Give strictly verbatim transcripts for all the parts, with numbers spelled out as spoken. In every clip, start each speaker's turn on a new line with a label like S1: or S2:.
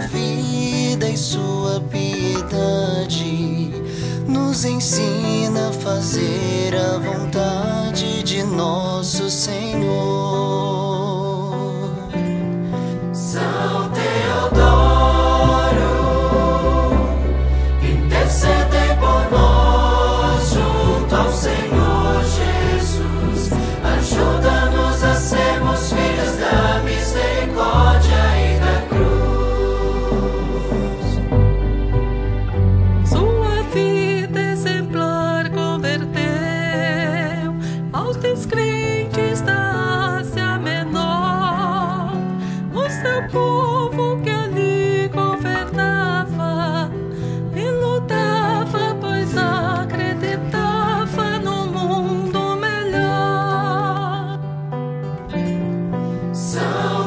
S1: vida e sua piedade nos ensina a fazer a vontade de nosso Senhor. São Teodoro, intercedei por nós junto ao Senhor Jesus. Ajuda-nos a sermos filhos da misericórdia e da cruz.
S2: Sua vida exemplar converteu aos descrentes da Ásia Menor. O seu povo que ali governava e lutava, pois acreditava no mundo melhor.
S1: São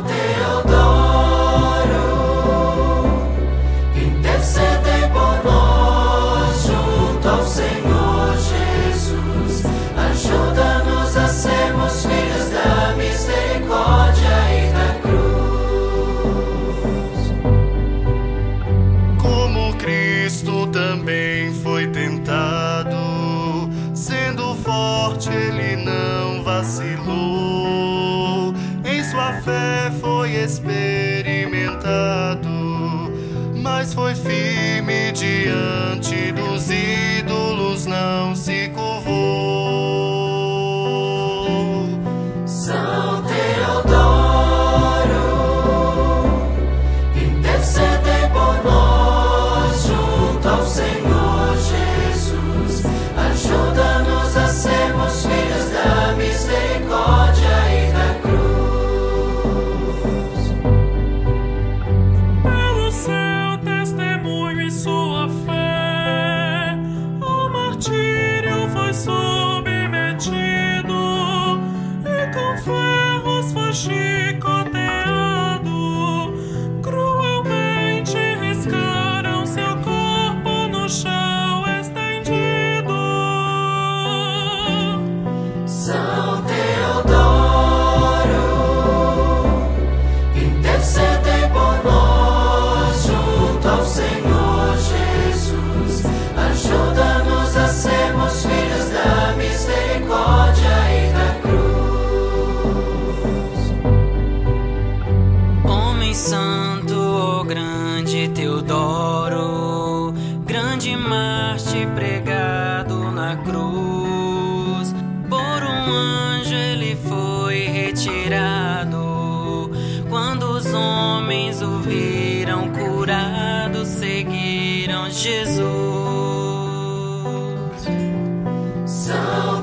S1: Teodoro, intercedei por nós junto ao Senhor Jesus. Ajuda-nos a sermos filhos da misericórdia e da cruz. Como Cristo também foi tentado, sendo forte ele não vacilou. Em sua fé foi experimentado, mas foi firme diante dos ídolos, não se curvou. São Teodoro, intercedei por nós junto ao Senhor Jesus. Ajuda-nos a sermos filhos da misericórdia e da cruz.
S2: Pelo seu testemunho e sua fé, o martírio foi submetido e com ferros foi chicoteado. Cruelmente riscaram seu corpo no chão estendido.
S1: São Teodoro, intercedei por nós junto ao Senhor Jesus. Ajuda-nos a sermos filhos da misericórdia e da cruz.
S3: Homem santo, ó grande Teodoro, grande Marte pregado na cruz. Por um anjo ele foi retirado. Quando os homens o viram curado, seguiram Jesus.
S1: São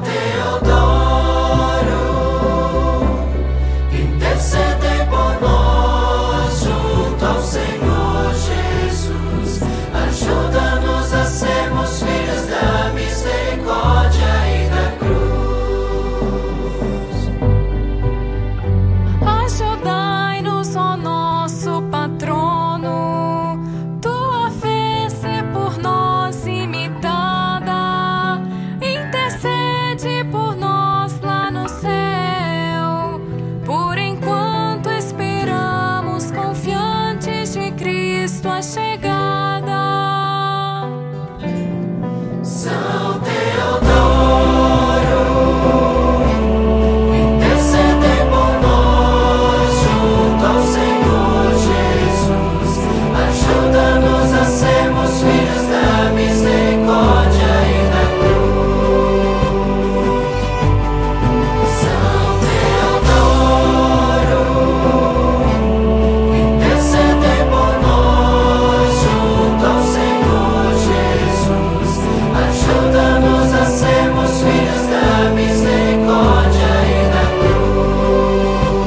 S1: Teodoro, intercedei por nós junto ao Senhor Jesus. Ajuda-nos a sermos filhos da misericórdia e da cruz.
S2: Ajudai-nos, ó nosso patrono, tua fé ser por nós imitada. Intercede por nós lá no céu, por enquanto esperamos confiantes de Cristo a chegada.
S1: São Teodoro, intercedei por nós junto ao Senhor Jesus. Ajuda-nos a sermos filhos da misericórdia e da cruz. São Teodoro, intercedei por nós junto ao Senhor Jesus. Ajuda-nos a sermos filhos da misericórdia e da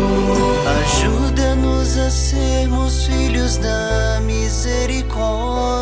S1: cruz. Ajuda-nos a sermos filhos da misericórdia